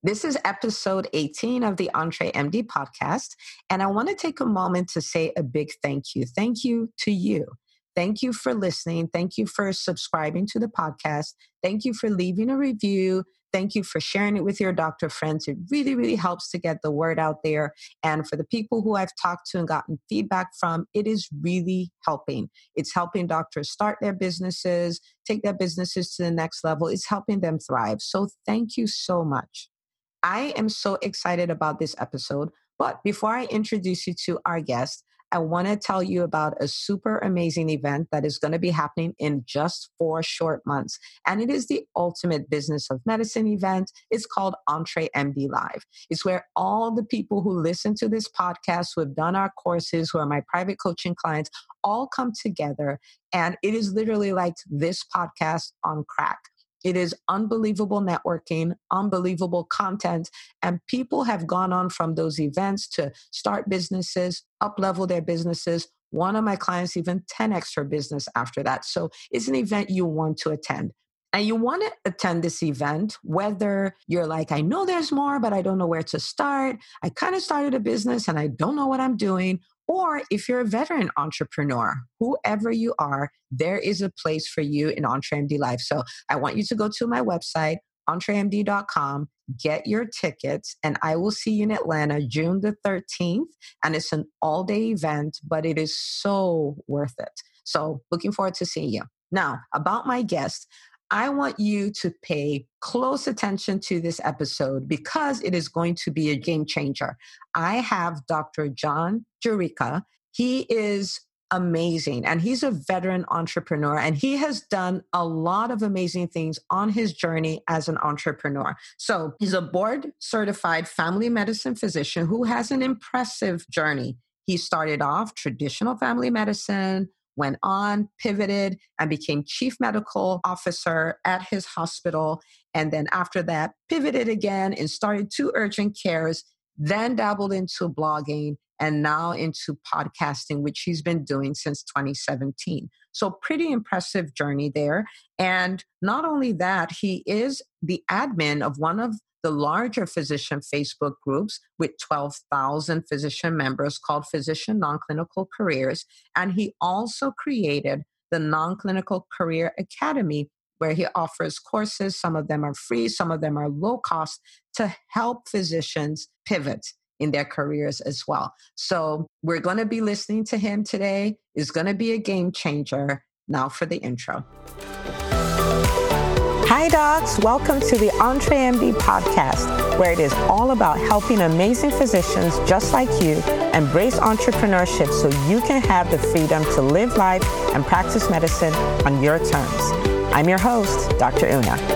This is episode 18 of the EntreMD podcast, and I want to take a moment to say a big thank you. Thank you to you. Thank you for listening. Thank you for subscribing to the podcast. Thank you for leaving a review. Thank you for sharing it with your doctor friends. It really, really helps to get the word out there. And for the people who I've talked to and gotten feedback from, it is really helping. It's helping doctors start their businesses, take their businesses to the next level. It's helping them thrive. So thank you so much. I am so excited about this episode. But before I introduce you to our guest, I want to tell you about a super amazing event that is going to be happening in just 4 short months. And it is the ultimate business of medicine event. It's called EntreMD Live. It's where all the people who listen to this podcast, who have done our courses, who are my private coaching clients, all come together. And it is literally like this podcast on crack. It is unbelievable networking, unbelievable content, and people have gone on from those events to start businesses, up-level their businesses. One of my clients even 10x her business after that. So it's an event you want to attend. And you want to attend this event, whether you're like, I know there's more, but I don't know where to start. I kind of started a business and I don't know what I'm doing. Or if you're a veteran entrepreneur, whoever you are, there is a place for you in EntreMD Live. So I want you to go to my website, entremd.com, get your tickets, and I will see you in Atlanta June the 13th. And it's an all-day event, but it is so worth it. So looking forward to seeing you. Now, about my guest, I want you to pay close attention to this episode because it is going to be a game changer. I have Dr. John Jurica. He is amazing, and he's a veteran entrepreneur, and he has done a lot of amazing things on his journey as an entrepreneur. So he's a board-certified family medicine physician who has an impressive journey. He started off traditional family medicine, went on, pivoted, and became chief medical officer at his hospital. And then after that, pivoted again and started 2 urgent cares, then dabbled into blogging, and now into podcasting, which he's been doing since 2017. So pretty impressive journey there. And not only that, he is the admin of one of the larger physician Facebook groups with 12,000 physician members called Physician Non-Clinical Careers. And he also created the Non-Clinical Career Academy, where he offers courses. Some of them are free, some of them are low cost, to help physicians pivot in their careers as well. So we're going to be listening to him today. It's going to be a game changer. Now for the intro. Hi, docs. Welcome to the EntreMD podcast, where it is all about helping amazing physicians just like you embrace entrepreneurship so you can have the freedom to live life and practice medicine on your terms. I'm your host, Dr. Una.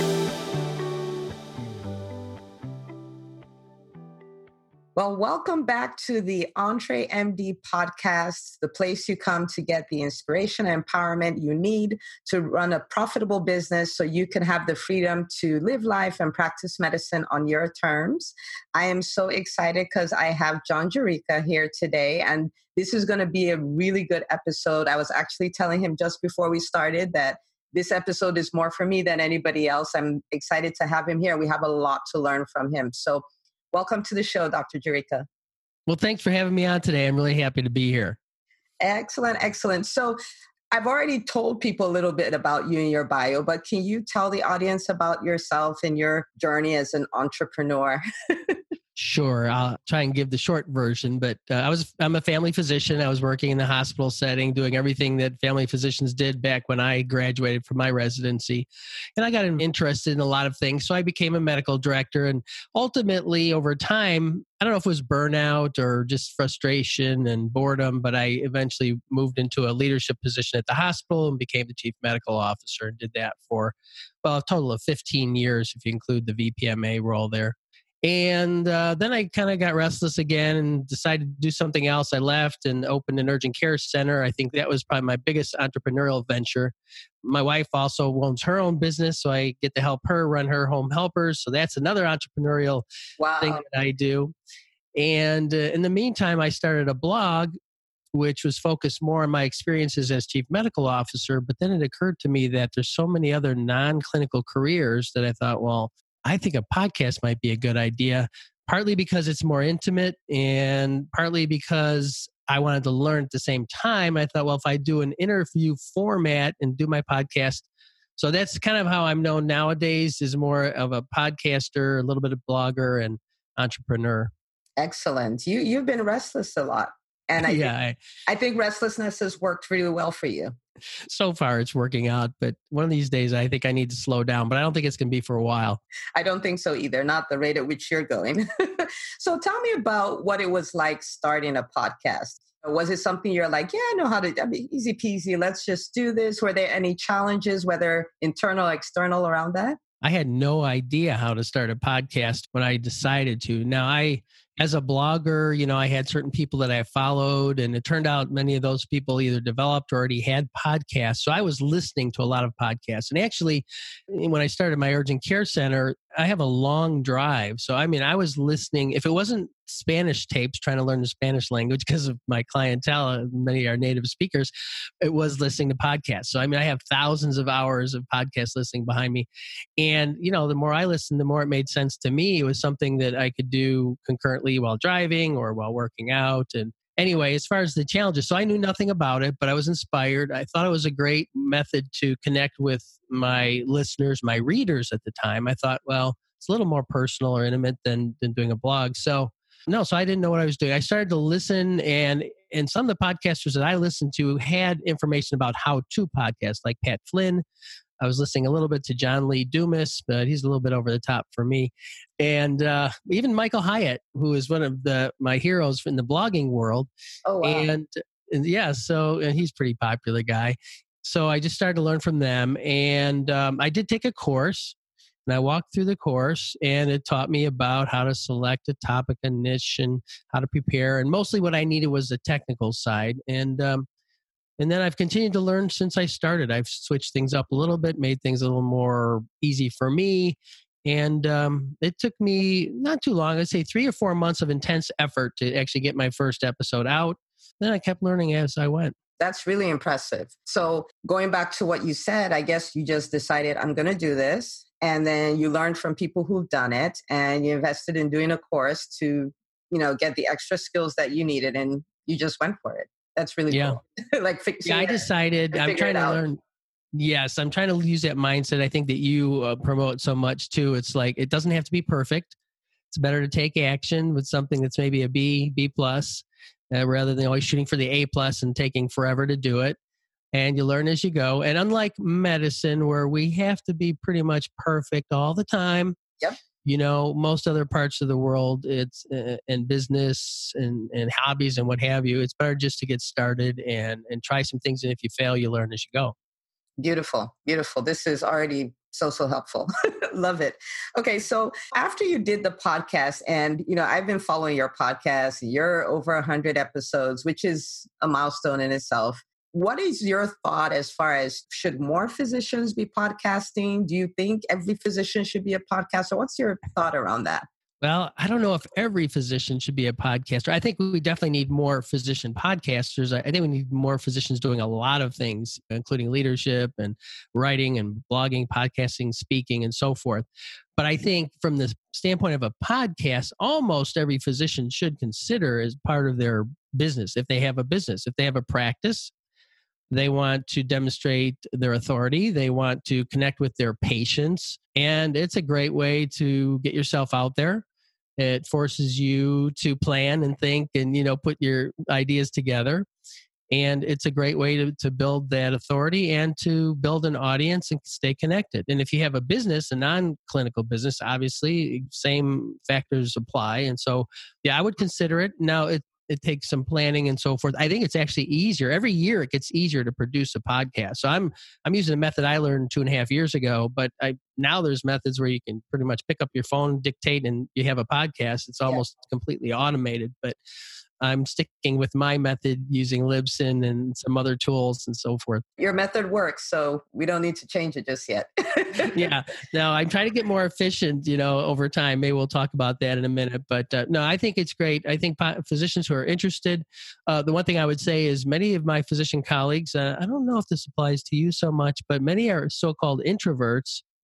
Well, welcome back to the EntreMD podcast, the place you come to get the inspiration and empowerment you need to run a profitable business so you can have the freedom to live life and practice medicine on your terms. I am so excited because I have John Jurica here today, and this is going to be a really good episode. I was actually telling him just before we started that this episode is more for me than anybody else. I'm excited to have him here. We have a lot to learn from him. So welcome to the show, Dr. Jurica. Well, thanks for having me on today. I'm really happy to be here. Excellent, excellent. So I've already told people a little bit about you and your bio, but can you tell the audience about yourself and your journey as an entrepreneur? Sure. I'll try and give the short version, but I'm a family physician. I was working in the hospital setting, doing everything that family physicians did back when I graduated from my residency. And I got interested in a lot of things. So I became a medical director. And ultimately, over time, I don't know if it was burnout or just frustration and boredom, but I eventually moved into a leadership position at the hospital and became the chief medical officer and did that for, well, a total of 15 years, if you include the VPMA role there. And then I kind of got restless again and decided to do something else. I left and opened an urgent care center. I think that was probably my biggest entrepreneurial venture. My wife also owns her own business, so I get to help her run her home helpers. So that's another entrepreneurial thing that I do. And in the meantime, I started a blog, which was focused more on my experiences as chief medical officer. But then it occurred to me that there's so many other non-clinical careers that I thought, well, I think a podcast might be a good idea, partly because it's more intimate and partly because I wanted to learn at the same time. I thought, well, if I do an interview format and do my podcast, so that's kind of how I'm known nowadays, is more of a podcaster, a little bit of blogger and entrepreneur. Excellent. You've been restless a lot. And Yeah, I think restlessness has worked really well for you. so far it's working out, but one of these days I think I need to slow down, but I don't think it's going to be for a while. I don't think so either, not the rate at which you're going. So tell me about what it was like starting a podcast. Was it something you're like, yeah, I know how to, I mean, easy peasy, let's just do this? Were there any challenges, whether internal or external, around that? I had no idea how to start a podcast when I decided to. Now, as a blogger, I had certain people that I followed, and it turned out many of those people either developed or already had podcasts. So I was listening to a lot of podcasts. And actually, when I started my urgent care center, I have a long drive. So, I mean, I was listening. If it wasn't Spanish tapes, trying to learn the Spanish language because of my clientele, many are native speakers, it was listening to podcasts. So, I mean, I have thousands of hours of podcast listening behind me. And, the more I listened, the more it made sense to me. It was something that I could do concurrently while driving or while working out. And anyway, as far as the challenges, so I knew nothing about it, but I was inspired. I thought it was a great method to connect with my listeners, my readers at the time. I thought, well, it's a little more personal or intimate than doing a blog. So I didn't know what I was doing. I started to listen, and some of the podcasters that I listened to had information about how to podcast, like Pat Flynn. I was listening a little bit to John Lee Dumas, but he's a little bit over the top for me. And even Michael Hyatt, who is one of my heroes in the blogging world. Oh, wow. And yeah, and he's a pretty popular guy. So I just started to learn from them. And I did take a course, and I walked through the course, and it taught me about how to select a topic, a niche, and how to prepare. And mostly what I needed was the technical side. And then I've continued to learn since I started. I've switched things up a little bit, made things a little more easy for me. And it took me not too long, I'd say 3 or 4 months of intense effort to actually get my first episode out. Then I kept learning as I went. That's really impressive. So going back to what you said, I guess you just decided, I'm going to do this. And then you learned from people who've done it, and you invested in doing a course to, get the extra skills that you needed, and you just went for it. That's really cool. I decided I'm trying to learn. Yes, I'm trying to use that mindset. I think that you promote so much too. It's like, it doesn't have to be perfect. It's better to take action with something that's maybe a B plus, rather than always shooting for the A plus and taking forever to do it. And you learn as you go. And unlike medicine, where we have to be pretty much perfect all the time. Yep. Most other parts of the world, it's in business and hobbies and what have you, it's better just to get started and try some things. And if you fail, you learn as you go. Beautiful. Beautiful. This is already so helpful. Love it. Okay. So after you did the podcast, and, I've been following your podcast, you're over 100 episodes, which is a milestone in itself. What is your thought as far as, should more physicians be podcasting? Do you think every physician should be a podcaster? What's your thought around that? Well, I don't know if every physician should be a podcaster. I think we definitely need more physician podcasters. I think we need more physicians doing a lot of things, including leadership and writing and blogging, podcasting, speaking, and so forth. But I think from the standpoint of a podcast, almost every physician should consider as part of their business. If they have a business, if they have a practice, they want to demonstrate their authority. They want to connect with their patients. And it's a great way to get yourself out there. It forces you to plan and think and, put your ideas together. And it's a great way to build that authority and to build an audience and stay connected. And if you have a business, a non-clinical business, obviously, same factors apply. And so, yeah, I would consider it. Now, it takes some planning and so forth. I think it's actually easier. Every year it gets easier to produce a podcast. So I'm using a method I learned 2.5 years ago, but now there's methods where you can pretty much pick up your phone, dictate, and you have a podcast. It's almost completely automated, but I'm sticking with my method using Libsyn and some other tools and so forth. Your method works, so we don't need to change it just yet. Yeah. No, I'm trying to get more efficient, over time. Maybe we'll talk about that in a minute. But no, I think it's great. I think physicians who are interested, the one thing I would say is many of my physician colleagues, I don't know if this applies to you so much, but many are so-called introverts.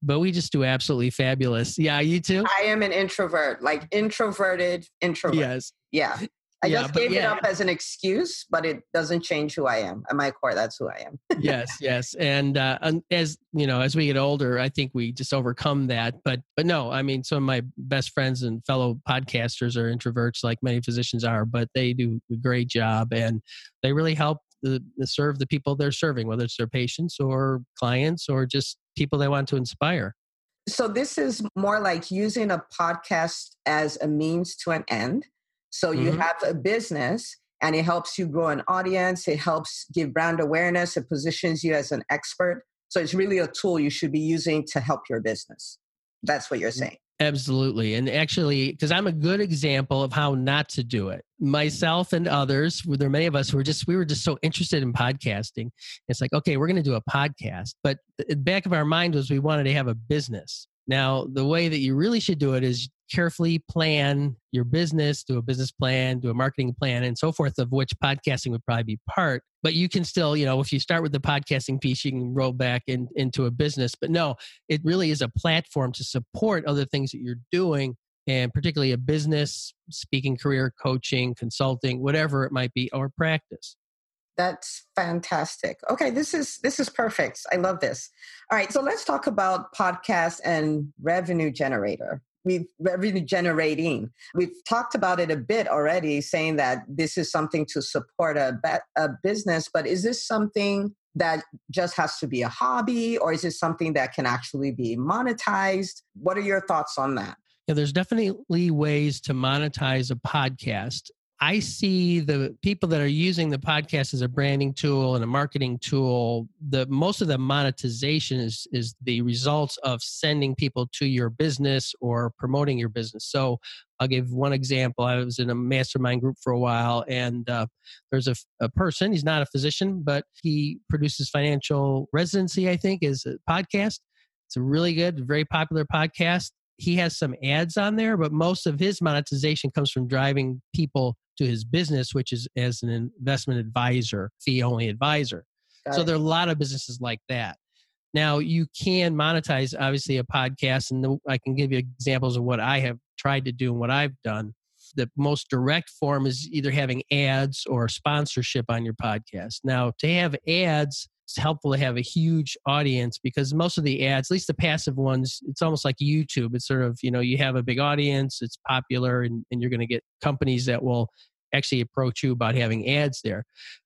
but we just do absolutely fabulous. Yeah, you too? I am an introvert, like introverted introvert. Yes. Yeah. I Yeah, just but gave it yeah. up as an excuse, but it doesn't change who I am. At my core, that's who I am. Yes, yes, and as you know, as we get older, I think we just overcome that. But no, I mean, some of my best friends and fellow podcasters are introverts, like many physicians are, but they do a great job, and they really help serve the people they're serving, whether it's their patients or clients or just people they want to inspire. So this is more like using a podcast as a means to an end. So you Hmm. have a business and it helps you grow an audience. It helps give brand awareness. It positions you as an expert. So it's really a tool you should be using to help your business. That's what you're saying. Absolutely. And actually, because I'm a good example of how not to do it. Myself and others, there are many of us who we were just so interested in podcasting. It's like, okay, we're going to do a podcast. But the back of our mind was we wanted to have a business. Now, the way that you really should do it is carefully plan your business, do a business plan, do a marketing plan, and so forth, of which podcasting would probably be part. But you can still, if you start with the podcasting piece, you can roll back into a business. But no, it really is a platform to support other things that you're doing, and particularly a business, speaking career, coaching, consulting, whatever it might be, or practice. That's fantastic. Okay, this is perfect. I love this. All right, so let's talk about podcast and revenue generator. Revenue generating. We've talked about it a bit already, saying that this is something to support a business. But is this something that just has to be a hobby, or is it something that can actually be monetized? What are your thoughts on that? Yeah, there's definitely ways to monetize a podcast. I see the people that are using the podcast as a branding tool and a marketing tool. Most of the monetization is the results of sending people to your business or promoting your business. So I'll give one example. I was in a mastermind group for a while, and there's a person. He's not a physician, but he produces Financial Residency, I think, is a podcast. It's a really good, very popular podcast. He has some ads on there, but most of his monetization comes from driving people to his business, which is as an investment advisor, fee-only advisor. So there are a lot of businesses like that. Now, you can monetize, obviously, a podcast, and I can give you examples of what I have tried to do and what I've done. The most direct form is either having ads or sponsorship on your podcast. Now, to have ads, it's helpful to have a huge audience, because most of the ads, at least the passive ones, it's almost like YouTube. It's sort of, you have a big audience, it's popular, and you're going to get companies that will actually approach you about having ads there.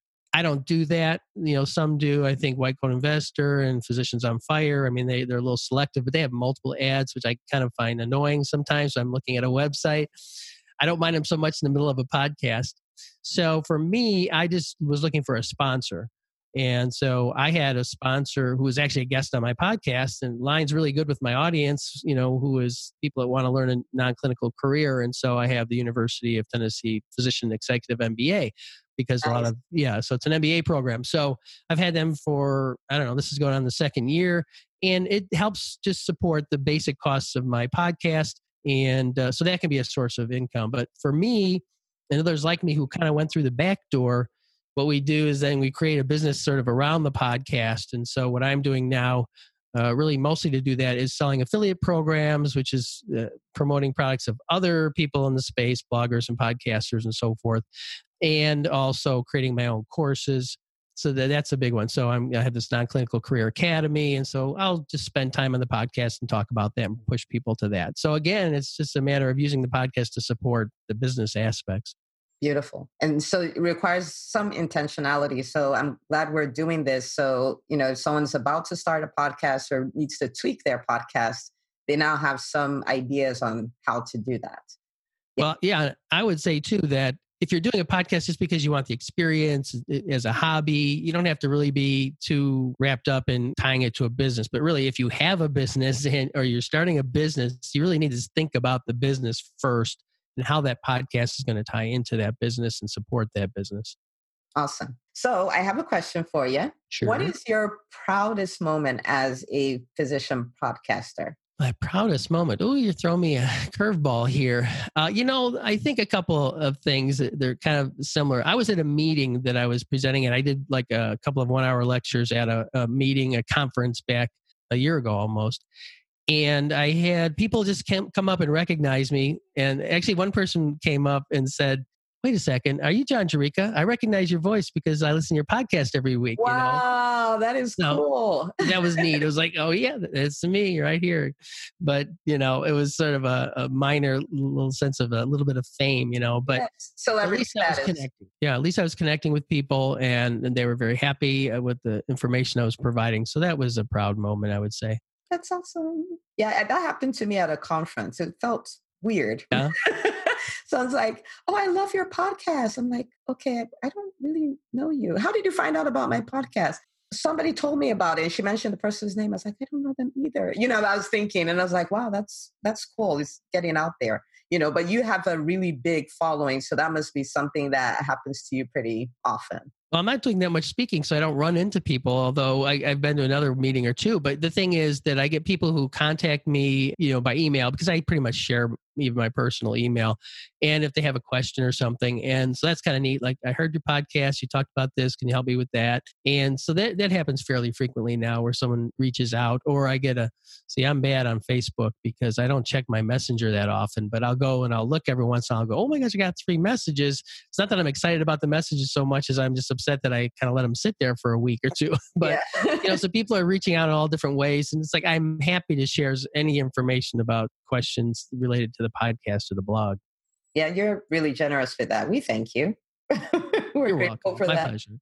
I don't do that. Some do. I think White Coat Investor and Physicians on Fire, I mean, they're a little selective, but they have multiple ads, which I kind of find annoying sometimes. I'm looking at a website. I don't mind them so much in the middle of a podcast. So for me, I just was looking for a sponsor. And so I had a sponsor who was actually a guest on my podcast, and lines really good with my audience, who is people that want to learn a non-clinical career. And so I have the University of Tennessee Physician Executive MBA, because so it's an MBA program. So I've had them for, I don't know, this is going on the second year, and it helps just support the basic costs of my podcast. And so that can be a source of income. But for me and others like me who kind of went through the back door, what we do is then we create a business sort of around the podcast. And so what I'm doing now, really mostly to do that, is selling affiliate programs, which is promoting products of other people in the space, bloggers and podcasters and so forth, and also creating my own courses. So that's a big one. So I have this non-clinical career academy. And so I'll just spend time on the podcast and talk about that and push people to that. So again, it's just a matter of using the podcast to support the business aspects. Beautiful. And so it requires some intentionality. So I'm glad we're doing this. So, if someone's about to start a podcast or needs to tweak their podcast, they now have some ideas on how to do that. Yeah. Well, yeah, I would say too that if you're doing a podcast just because you want the experience as a hobby, you don't have to really be too wrapped up in tying it to a business. But really, if you have a business or you're starting a business, you really need to think about the business first and how that podcast is going to tie into that business and support that business. Awesome. So I have a question for you. Sure. What is your proudest moment as a physician podcaster? My proudest moment. Oh, you're throwing me a curveball here. I think a couple of things, they're kind of similar. I was at a meeting that I was presenting at. I did like a couple of 1-hour lectures at a meeting, a conference back a year ago almost. And I had people just come up and recognize me. And actually, one person came up and said, "Wait a second, are you John Jerica? I recognize your voice because I listen to your podcast every week." Wow, that is So cool. that was neat. It was like, "Oh yeah, it's me right here." But it was sort of a minor little sense of a little bit of fame, But Yes. at Celebrity least I was status. connecting. Yeah, at least I was connecting with people, and they were very happy with the information I was providing. So that was a proud moment, I would say. That's awesome. Yeah, that happened to me at a conference. It felt weird. Yeah. So I was like, "Oh, I love your podcast." I'm like, "Okay, I don't really know you. How did you find out about my podcast?" Somebody told me about it, and she mentioned the person's name. I was like, "I don't know them either." I was thinking, and I was like, "Wow, that's cool. It's getting out there." But you have a really big following, so that must be something that happens to you pretty often. Well, I'm not doing that much speaking, so I don't run into people, although I've been to another meeting or two. But the thing is that I get people who contact me, by email, because I pretty much share even my personal email. And if they have a question or something. And so that's kind of neat. Like, I heard your podcast, you talked about this. Can you help me with that? And so that happens fairly frequently now, where someone reaches out, or I get I'm bad on Facebook because I don't check my messenger that often, but I'll go and I'll look every once in a while and go, "Oh my gosh, I got 3 messages." It's not that I'm excited about the messages so much as I'm just upset that I kind of let them sit there for a week or two. But, Yeah. so people are reaching out in all different ways. And it's like, I'm happy to share any information about questions related to the podcast or the blog. Yeah, you're really generous with that. We thank you. We're You're grateful welcome. for My that. pleasure.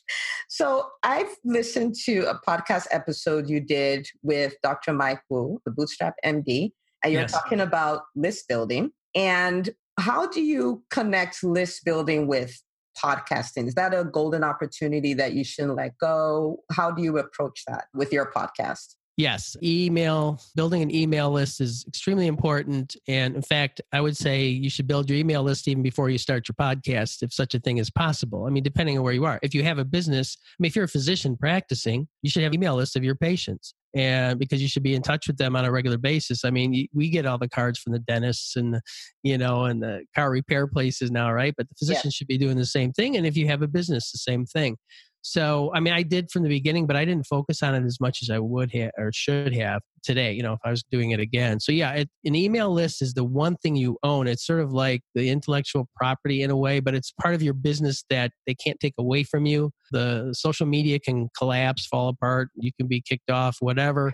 So I've listened to a podcast episode you did with Dr. Mike Wu, the Bootstrap MD, and you're Yes. talking about list building. And how do you connect list building with podcasting? Is that a golden opportunity that you shouldn't let go? How do you approach that with your podcast? Yes, building an email list is extremely important. And in fact, I would say you should build your email list even before you start your podcast, if such a thing is possible. I mean, depending on where you are. If you have a business, if you're a physician practicing, you should have an email list of your patients. And because you should be in touch with them on a regular basis. I mean, we get all the cards from the dentists and, and the car repair places now, right? But the physicians should be doing the same thing. And if you have a business, the same thing. So, I mean, I did from the beginning, but I didn't focus on it as much as I would have or should have today, if I was doing it again. So, yeah, an email list is the one thing you own. It's sort of like the intellectual property in a way, but it's part of your business that they can't take away from you. The social media can collapse, fall apart. You can be kicked off, whatever.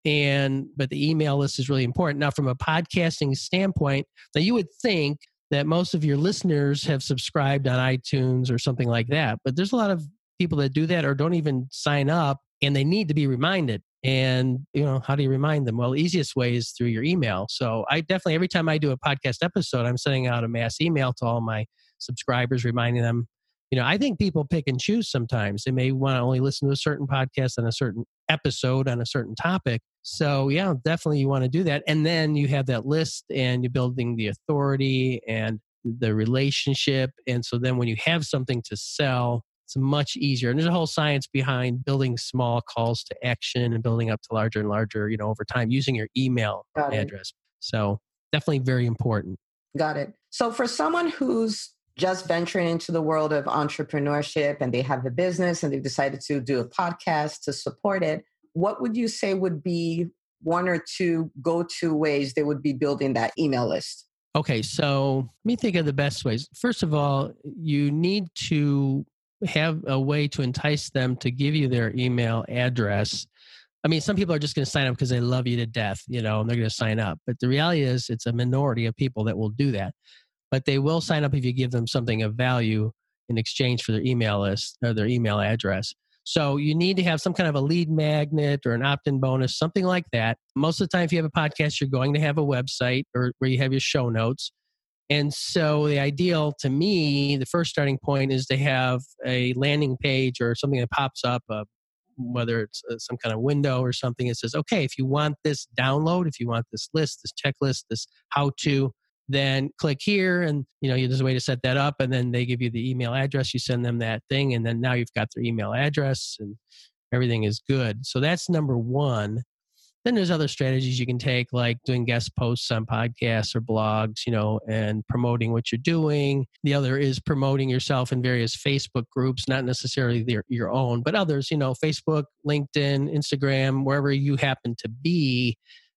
But the email list is really important. Now, from a podcasting standpoint, now you would think that most of your listeners have subscribed on iTunes or something like that, but there's a lot of people that do that or don't even sign up, and they need to be reminded. And, how do you remind them? Well, the easiest way is through your email. So I definitely, every time I do a podcast episode, I'm sending out a mass email to all my subscribers, reminding them. I think people pick and choose sometimes. They may want to only listen to a certain podcast on a certain episode on a certain topic. So yeah, definitely you want to do that. And then you have that list and you're building the authority and the relationship. And so then when you have something to sell, it's much easier. And there's a whole science behind building small calls to action and building up to larger and larger, over time using your email address. So definitely very important. Got it. So for someone who's just venturing into the world of entrepreneurship and they have a business and they've decided to do a podcast to support it, what would you say would be 1 or 2 go-to ways they would be building that email list? Okay, so let me think of the best ways. First of all, you need to have a way to entice them to give you their email address. I mean, some people are just going to sign up because they love you to death, and they're going to sign up. But the reality is it's a minority of people that will do that. But they will sign up if you give them something of value in exchange for their email list or their email address. So you need to have some kind of a lead magnet or an opt-in bonus, something like that. Most of the time, if you have a podcast, you're going to have a website or where you have your show notes. And so the ideal to me, the first starting point is to have a landing page or something that pops up, whether it's some kind of window or something that says, okay, if you want this download, if you want this list, this checklist, this how-to, then click here. And, there's a way to set that up. And then they give you the email address. You send them that thing. And then now you've got their email address and everything is good. So that's number one. Then there's other strategies you can take, like doing guest posts on podcasts or blogs, and promoting what you're doing. The other is promoting yourself in various Facebook groups, not necessarily your own, but others, Facebook, LinkedIn, Instagram, wherever you happen to be.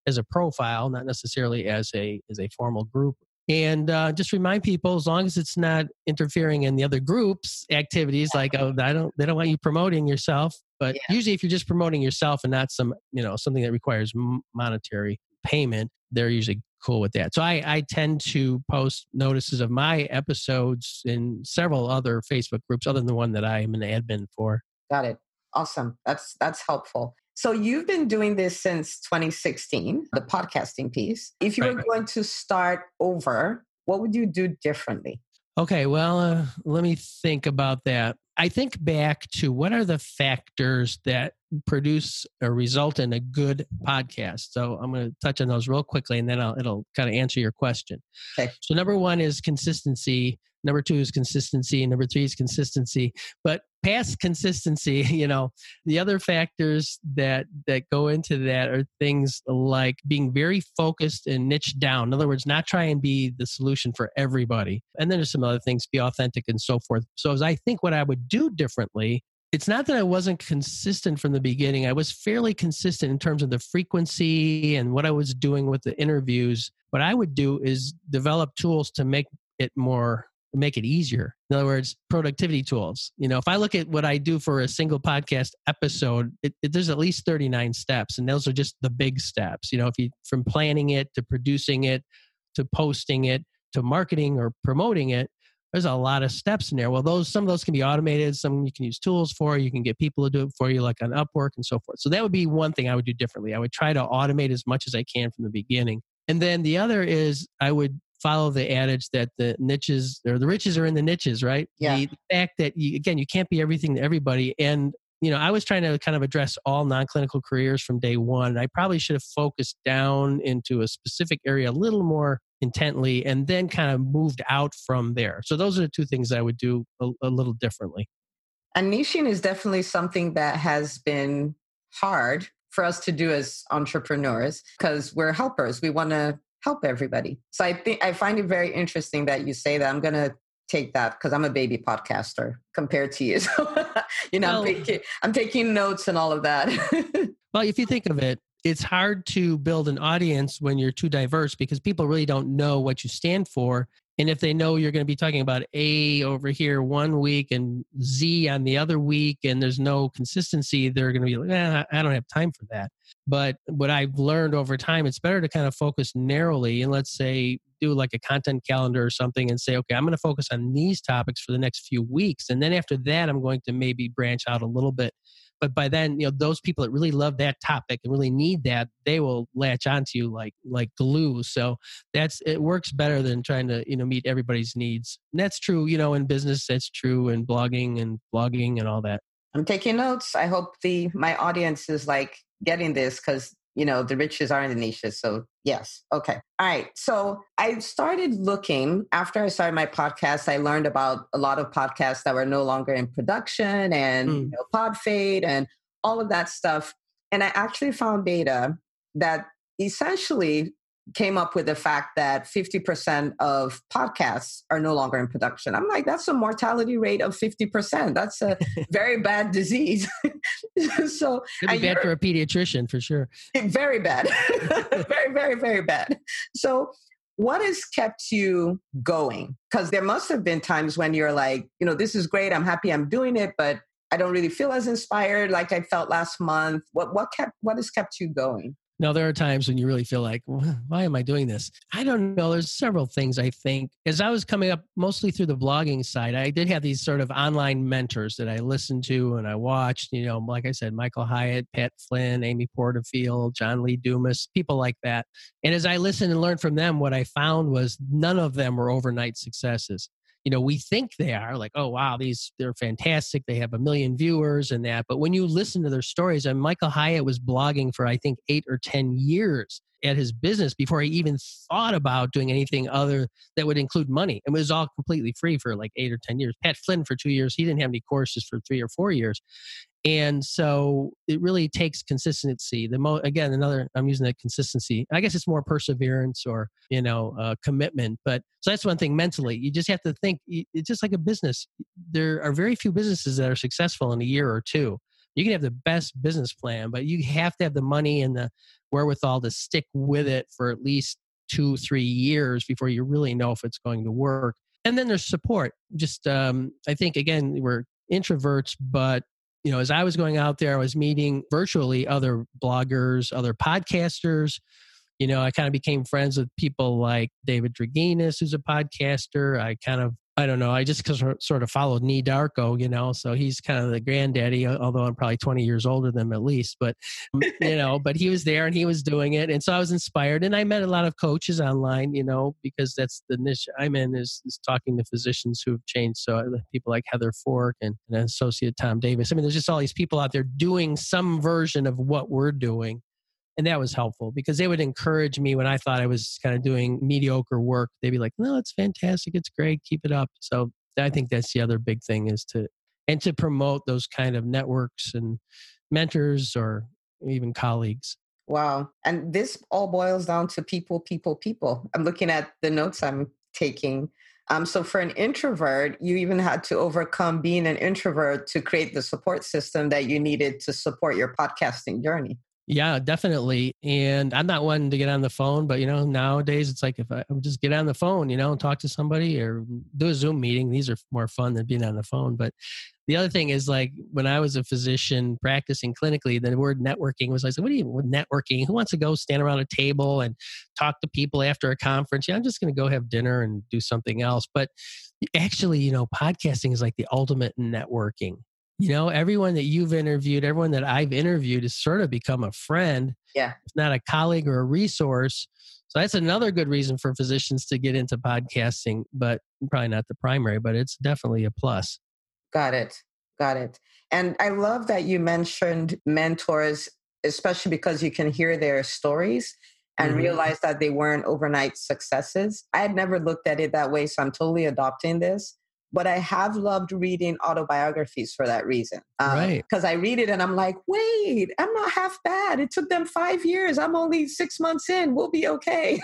as a profile, not necessarily as a formal group. And just remind people, as long as it's not interfering in the other group's activities, like they don't want you promoting yourself. But usually, if you're just promoting yourself and not something that requires monetary payment, they're usually cool with that. So I tend to post notices of my episodes in several other Facebook groups other than the one that I am an admin for. Got it. Awesome. That's helpful. So you've been doing this since 2016, the podcasting piece. If you were going to start over, what would you do differently? Okay, well, let me think about that. I think back to what are the factors that produce or result in a good podcast. So I'm going to touch on those real quickly, and then it'll kind of answer your question. Okay. So number one is consistency. Number two is consistency. Number three is consistency. But past consistency, the other factors that go into that are things like being very focused and niche down. In other words, not try and be the solution for everybody. And then there's some other things, be authentic and so forth. So as I think what I would do differently, it's not that I wasn't consistent from the beginning. I was fairly consistent in terms of the frequency and what I was doing with the interviews. What I would do is develop tools to make it easier. In other words, productivity tools. If I look at what I do for a single podcast episode, there's at least 39 steps, and those are just the big steps. From planning it to producing it to posting it to marketing or promoting it, there's a lot of steps in there. Well, some of those can be automated. Some you can use tools for. You can get people to do it for you, like on Upwork and so forth. So that would be one thing I would do differently. I would try to automate as much as I can from the beginning. And then the other is I would follow the adage that the niches or the riches are in the niches, right? Yeah. The fact that you can't be everything to everybody. And, I was trying to kind of address all non-clinical careers from day one. I probably should have focused down into a specific area a little more intently and then kind of moved out from there. So those are the two things I would do a little differently. And niching is definitely something that has been hard for us to do as entrepreneurs because we're helpers. We want to help everybody. So I find it very interesting that you say that. I'm going to take that because I'm a baby podcaster compared to you. So, I'm taking notes and all of that. Well, if you think of it, it's hard to build an audience when you're too diverse because people really don't know what you stand for. And if they know you're going to be talking about A over here one week and Z on the other week, and there's no consistency, they're going to be like, I don't have time for that. But what I've learned over time, it's better to kind of focus narrowly and let's say do like a content calendar or something and say, okay, I'm going to focus on these topics for the next few weeks. And then after that, I'm going to maybe branch out a little bit. But by then, those people that really love that topic and really need that, they will latch onto you like glue. So it works better than trying to, meet everybody's needs. And that's true, in business. That's true in blogging and all that. I'm taking notes. I hope my audience is getting this because, the riches are in the niches. So yes. Okay. All right. So I started looking after I started my podcast. I learned about a lot of podcasts that were no longer in production and Podfade and all of that stuff. And I actually found data that essentially came up with the fact that 50% of podcasts are no longer in production. I'm like, that's a mortality rate of 50%. That's a very bad disease. So it'd be bad for a pediatrician for sure. Very bad. Very, very, very bad. So what has kept you going? Because there must have been times when you're like, this is great. I'm happy I'm doing it, but I don't really feel as inspired like I felt last month. What has kept you going? No, there are times when you really feel like, why am I doing this? I don't know. There's several things I think. As I was coming up mostly through the blogging side, I did have these sort of online mentors that I listened to and I watched, like I said, Michael Hyatt, Pat Flynn, Amy Porterfield, John Lee Dumas, people like that. And as I listened and learned from them, what I found was none of them were overnight successes. We think they are like, oh, wow, they're fantastic. They have 1 million viewers and that. But when you listen to their stories, and Michael Hyatt was blogging for, I think, 8 or 10 years at his business before he even thought about doing anything other that would include money. It was all completely free for like 8 or 10 years. Pat Flynn for 2 years. He didn't have any courses for 3 or 4 years. And so it really takes consistency. I'm using that consistency. I guess it's more perseverance or, commitment. But so that's one thing mentally. You just have to think it's just like a business. There are very few businesses that are successful in a year or two. You can have the best business plan, but you have to have the money and the wherewithal to stick with it for at least 2-3 years before you really know if it's going to work. And then there's support. Just, I think, again, we're introverts, but as I was going out there, I was meeting virtually other bloggers, other podcasters. I kind of became friends with people like David Draginas, who's a podcaster. I don't know, I just sort of followed Nee Darko, so he's kind of the granddaddy, although I'm probably 20 years older than him at least. But, but he was there and he was doing it. And so I was inspired. And I met a lot of coaches online, because that's the niche I'm in is talking to physicians who have changed. So people like Heather Fork and associate Tom Davis. I mean, there's just all these people out there doing some version of what we're doing. And that was helpful because they would encourage me when I thought I was kind of doing mediocre work. They'd be like, no, it's fantastic. It's great. Keep it up. So I think that's the other big thing is to promote those kind of networks and mentors or even colleagues. Wow. And this all boils down to people, people, people. I'm looking at the notes I'm taking. So for an introvert, you even had to overcome being an introvert to create the support system that you needed to support your podcasting journey. Yeah, definitely. And I'm not one to get on the phone, but nowadays it's like if I just get on the phone, and talk to somebody or do a Zoom meeting, these are more fun than being on the phone. But the other thing is like when I was a physician practicing clinically, the word networking was like, what do you with networking? Who wants to go stand around a table and talk to people after a conference? Yeah, I'm just going to go have dinner and do something else. But actually, podcasting is like the ultimate in networking. Everyone that you've interviewed, everyone that I've interviewed has sort of become a friend, if not a colleague or a resource. So that's another good reason for physicians to get into podcasting, but probably not the primary, but it's definitely a plus. Got it. And I love that you mentioned mentors, especially because you can hear their stories and realize that they weren't overnight successes. I had never looked at it that way, so I'm totally adopting this. But I have loved reading autobiographies for that reason. Right. Because I read it and I'm like, wait, I'm not half bad. It took them 5 years. I'm only 6 months in. We'll be okay.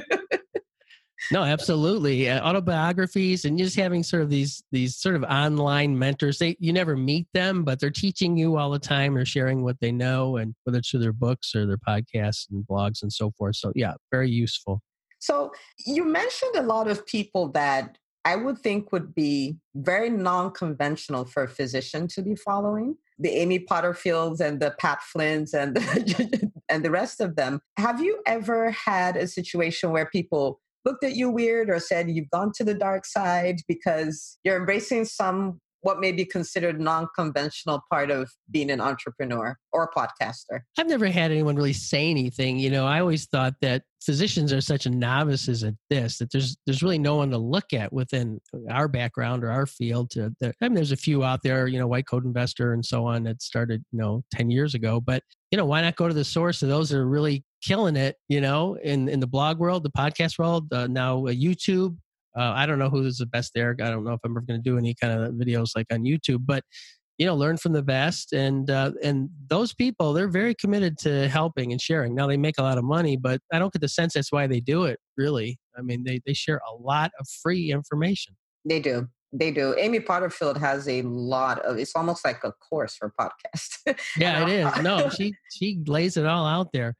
No, absolutely. Autobiographies and just having sort of these sort of online mentors. You never meet them, but they're teaching you all the time. They're sharing what they know, and whether it's through their books or their podcasts and blogs and so forth. So yeah, very useful. So you mentioned a lot of people that I would think would be very non-conventional for a physician to be following. The Amy Potterfields and the Pat Flynn's and and the rest of them. Have you ever had a situation where people looked at you weird or said you've gone to the dark side because you're embracing what may be considered non-conventional part of being an entrepreneur or a podcaster? I've never had anyone really say anything. I always thought that physicians are such novices at this that there's really no one to look at within our background or our field. There's a few out there, White Coat Investor and so on that started, 10 years ago. But, why not go to the source of those that are really killing it, in the blog world, the podcast world, now YouTube. I don't know who's the best there. I don't know if I'm ever going to do any kind of videos like on YouTube, but learn from the best. And those people, they're very committed to helping and sharing. Now they make a lot of money, but I don't get the sense that's why they do it. Really, I mean, they share a lot of free information. They do. Amy Potterfield has a lot of. It's almost like a course for podcasts. Yeah, it is. No, she lays it all out there.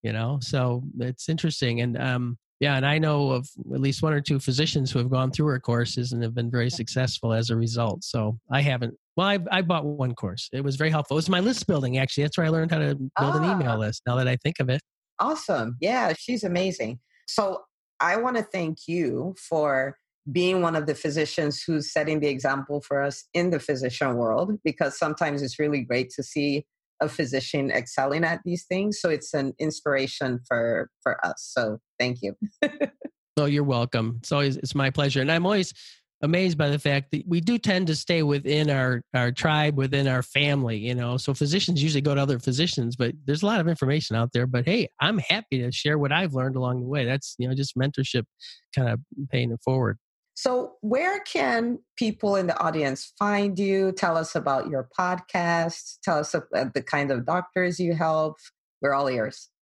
So it's interesting. And yeah, and I know of at least one or two physicians who have gone through her courses and have been very successful as a result. So I haven't. Well, I bought one course. It was very helpful. It was my list building, actually. That's where I learned how to build an email list, now that I think of it. Awesome. Yeah, she's amazing. So I want to thank you for being one of the physicians who's setting the example for us in the physician world, because sometimes it's really great to see a physician excelling at these things. So it's an inspiration for us. So thank you. Oh, you're welcome. It's my pleasure. And I'm always amazed by the fact that we do tend to stay within our tribe, within our family, So physicians usually go to other physicians, but there's a lot of information out there. But hey, I'm happy to share what I've learned along the way. That's, just mentorship kind of paying it forward. So where can people in the audience find you? Tell us about your podcast. Tell us the kind of doctors you help. We're all ears.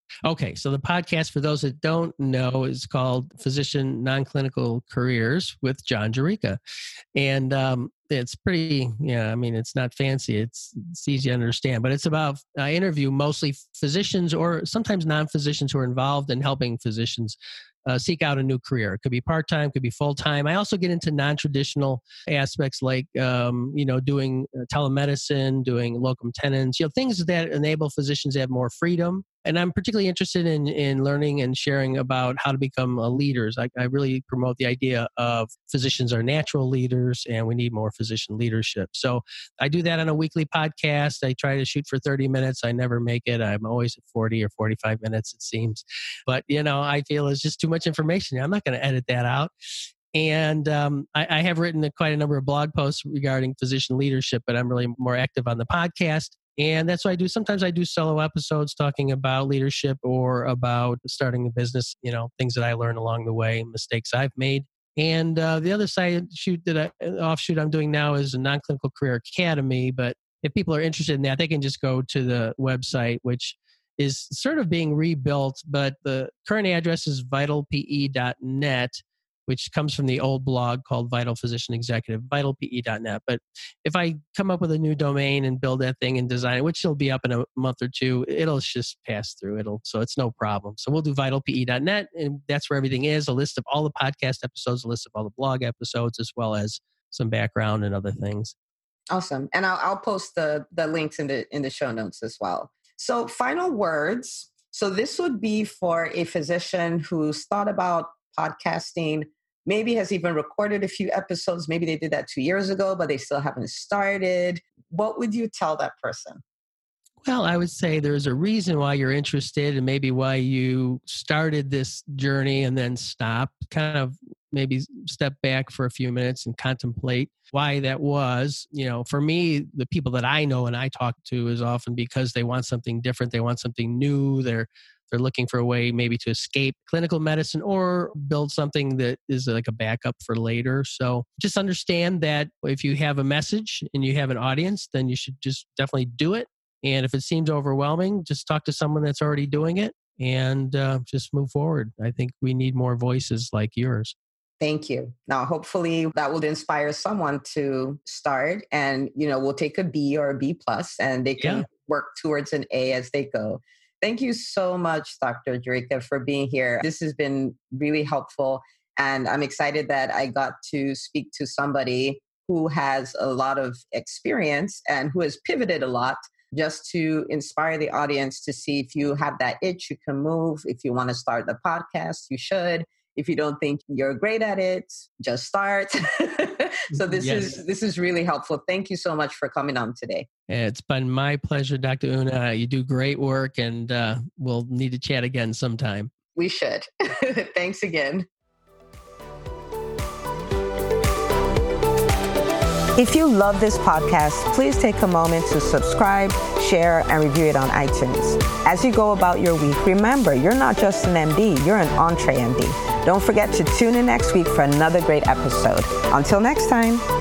Okay, so the podcast, for those that don't know, is called Physician Non-Clinical Careers with John Jurica. And it's pretty, it's not fancy. It's easy to understand, but it's about, I interview mostly physicians or sometimes non-physicians who are involved in helping physicians seek out a new career. It could be part-time, could be full-time. I also get into non-traditional aspects like, doing telemedicine, doing locum tenens, things that enable physicians to have more freedom. And I'm particularly interested in learning and sharing about how to become leaders. I really promote the idea of physicians are natural leaders and we need more physician leadership. So I do that on a weekly podcast. I try to shoot for 30 minutes. I never make it. I'm always at 40 or 45 minutes, it seems. But, I feel it's just too much information. I'm not going to edit that out. And I have written quite a number of blog posts regarding physician leadership, but I'm really more active on the podcast. And that's what I do. Sometimes I do solo episodes talking about leadership or about starting a business, things that I learned along the way, mistakes I've made. And the other offshoot I'm doing now is a Non-Clinical Career Academy. But if people are interested in that, they can just go to the website, which is sort of being rebuilt. But the current address is vitalpe.net, which comes from the old blog called Vital Physician Executive, vitalpe.net. But if I come up with a new domain and build that thing and design it, which will be up in a month or two, it'll just pass through. So it's no problem. So we'll do vitalpe.net, and that's where everything is, a list of all the podcast episodes, a list of all the blog episodes, as well as some background and other things. Awesome. And I'll post the links in the show notes as well. So final words. So this would be for a physician who's thought about podcasting, maybe has even recorded a few episodes. Maybe they did that 2 years ago, but they still haven't started. What would you tell that person? Well, I would say there's a reason why you're interested and maybe why you started this journey and then stopped. Kind of maybe step back for a few minutes and contemplate why that was. For me, the people that I know and I talk to is often because they want something different. They want something new. They're looking for a way maybe to escape clinical medicine or build something that is like a backup for later. So just understand that if you have a message and you have an audience, then you should just definitely do it. And if it seems overwhelming, just talk to someone that's already doing it and just move forward. I think we need more voices like yours. Thank you. Now, hopefully that will inspire someone to start and, we'll take a B or a B+ and they can work towards an A as they go. Thank you so much, Dr. Jurica, for being here. This has been really helpful. And I'm excited that I got to speak to somebody who has a lot of experience and who has pivoted a lot just to inspire the audience to see if you have that itch, you can move. If you want to start the podcast, you should. If you don't think you're great at it, just start. So this is really helpful. Thank you so much for coming on today. It's been my pleasure, Dr. Una. You do great work, and we'll need to chat again sometime. We should. Thanks again. If you love this podcast, please take a moment to subscribe, share, and review it on iTunes. As you go about your week, remember, you're not just an MD, you're an EntreMD. Don't forget to tune in next week for another great episode. Until next time.